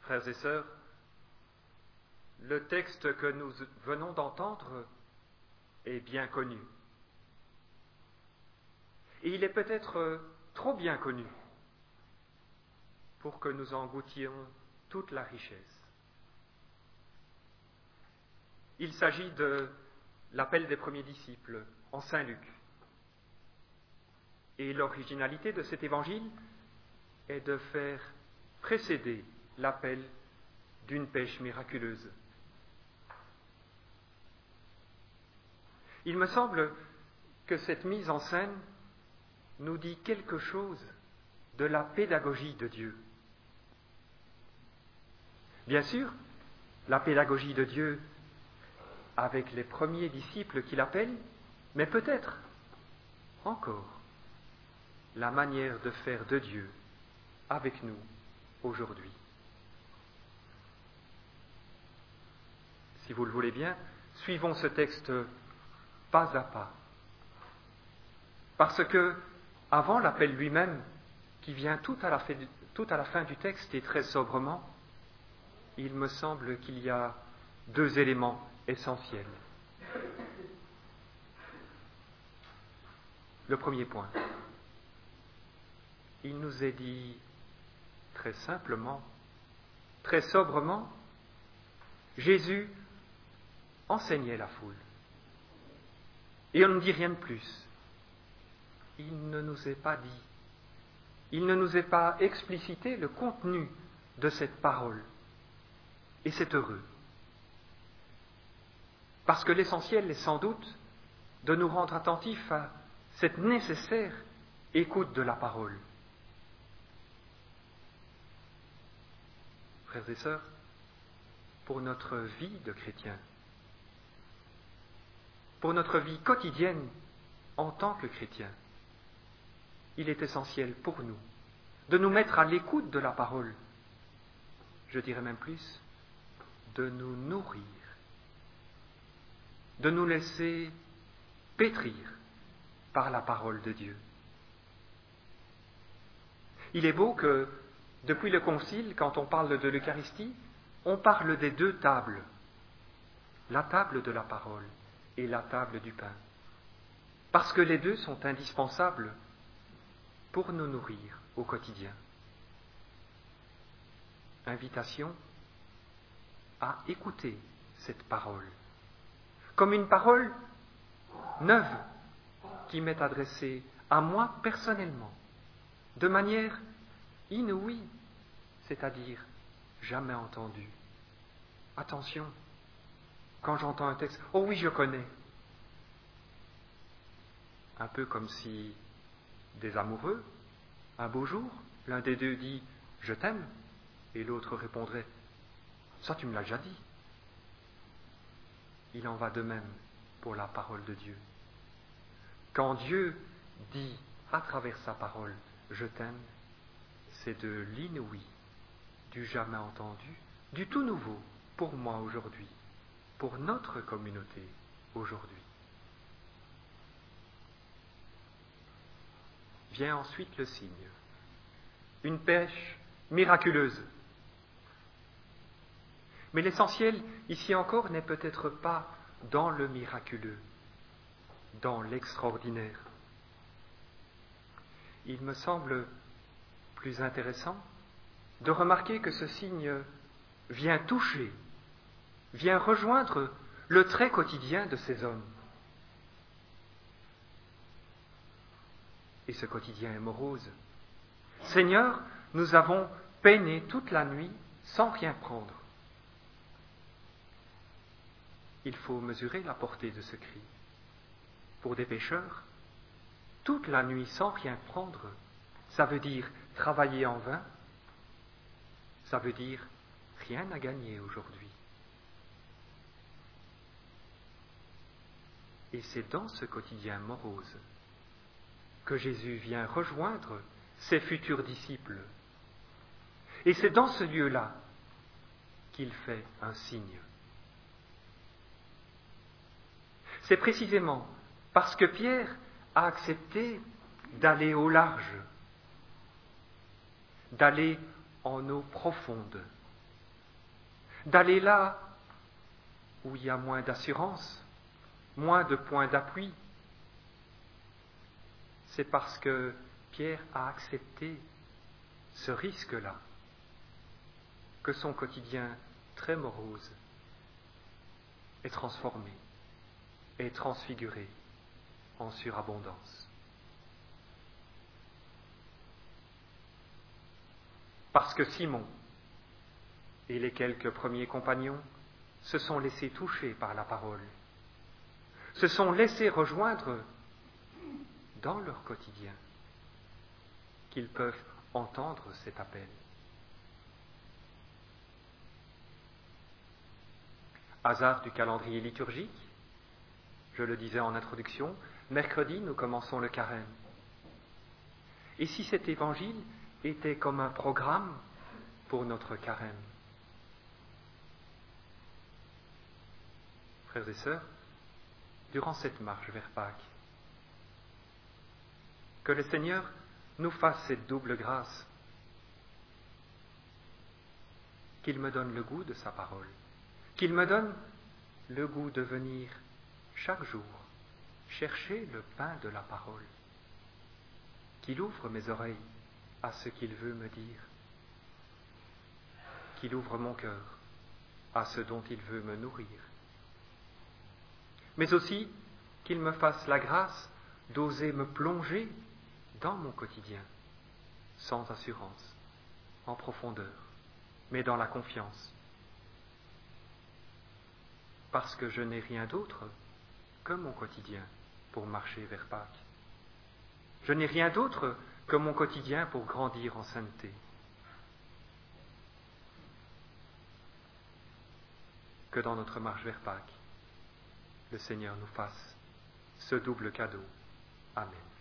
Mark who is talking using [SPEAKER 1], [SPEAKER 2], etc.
[SPEAKER 1] Frères et sœurs, le texte que nous venons d'entendre est bien connu. Et il est peut-être trop bien connu pour que nous en goûtions toute la richesse. Il s'agit de l'appel des premiers disciples en Saint Luc. Et l'originalité de cet évangile est de faire précéder l'appel d'une pêche miraculeuse. Il me semble que cette mise en scène nous dit quelque chose de la pédagogie de Dieu. Bien sûr, la pédagogie de Dieu avec les premiers disciples qu'il appelle, mais peut-être encore la manière de faire de Dieu avec nous aujourd'hui. Si vous le voulez bien, suivons ce texte pas à pas. Parce que, avant l'appel lui-même, qui vient tout à la fin du texte et très sobrement, il me semble qu'il y a deux éléments essentiels. Le premier point, il nous est dit très simplement, très sobrement, Jésus enseignait la foule. Et on ne dit rien de plus. Il ne nous est pas dit, il ne nous est pas explicité le contenu de cette parole. Et c'est heureux. Parce que l'essentiel est sans doute de nous rendre attentifs à cette nécessaire écoute de la parole. Frères et sœurs, pour notre vie de chrétien, pour notre vie quotidienne en tant que chrétien, il est essentiel pour nous de nous mettre à l'écoute de la parole, je dirais même plus, de nous nourrir, de nous laisser pétrir par la parole de Dieu. Il est beau que, depuis le Concile, quand on parle de l'Eucharistie, on parle des deux tables, la table de la parole et la table du pain, parce que les deux sont indispensables pour nous nourrir au quotidien. Invitation à écouter cette parole, comme une parole neuve qui m'est adressée à moi personnellement, de manière inouïe, c'est-à-dire jamais entendue. Attention, quand j'entends un texte, oh oui, je connais. Un peu comme si des amoureux, un beau jour, l'un des deux dit « je t'aime » et l'autre répondrait « ça tu me l'as déjà dit ». Il en va de même pour la parole de Dieu. Quand Dieu dit à travers sa parole « je t'aime », c'est de l'inouï, du jamais entendu, du tout nouveau pour moi aujourd'hui, pour notre communauté aujourd'hui. Vient ensuite le signe, une pêche miraculeuse. Mais l'essentiel, ici encore, n'est peut-être pas dans le miraculeux, dans l'extraordinaire. Il me semble plus intéressant de remarquer que ce signe vient toucher, vient rejoindre le trait quotidien de ces hommes. Et ce quotidien est morose. Seigneur, nous avons peiné toute la nuit sans rien prendre. Il faut mesurer la portée de ce cri. Pour des pécheurs, toute la nuit sans rien prendre, ça veut dire travailler en vain, ça veut dire rien à gagner aujourd'hui. Et c'est dans ce quotidien morose que Jésus vient rejoindre ses futurs disciples. Et c'est dans ce lieu-là qu'il fait un signe. C'est précisément parce que Pierre a accepté d'aller au large, d'aller en eau profonde, d'aller là où il y a moins d'assurance, moins de points d'appui. C'est parce que Pierre a accepté ce risque-là que son quotidien très morose est transformé, est transfiguré en surabondance. Parce que Simon et les quelques premiers compagnons se sont laissés toucher par la parole, se sont laissés rejoindre dans leur quotidien, qu'ils peuvent entendre cet appel. Hasard du calendrier liturgique, je le disais en introduction, mercredi nous commençons le carême. Et si cet évangile était comme un programme pour notre carême? Frères et sœurs, durant cette marche vers Pâques, que le Seigneur nous fasse cette double grâce, qu'il me donne le goût de sa parole, qu'il me donne le goût de venir chaque jour chercher le pain de la parole, qu'il ouvre mes oreilles à ce qu'il veut me dire, qu'il ouvre mon cœur à ce dont il veut me nourrir, mais aussi qu'il me fasse la grâce d'oser me plonger dans mon quotidien, sans assurance, en profondeur, mais dans la confiance, parce que je n'ai rien d'autre que mon quotidien pour marcher vers Pâques. Je n'ai rien d'autre que mon quotidien pour grandir en sainteté. Que dans notre marche vers Pâques, le Seigneur nous fasse ce double cadeau. Amen.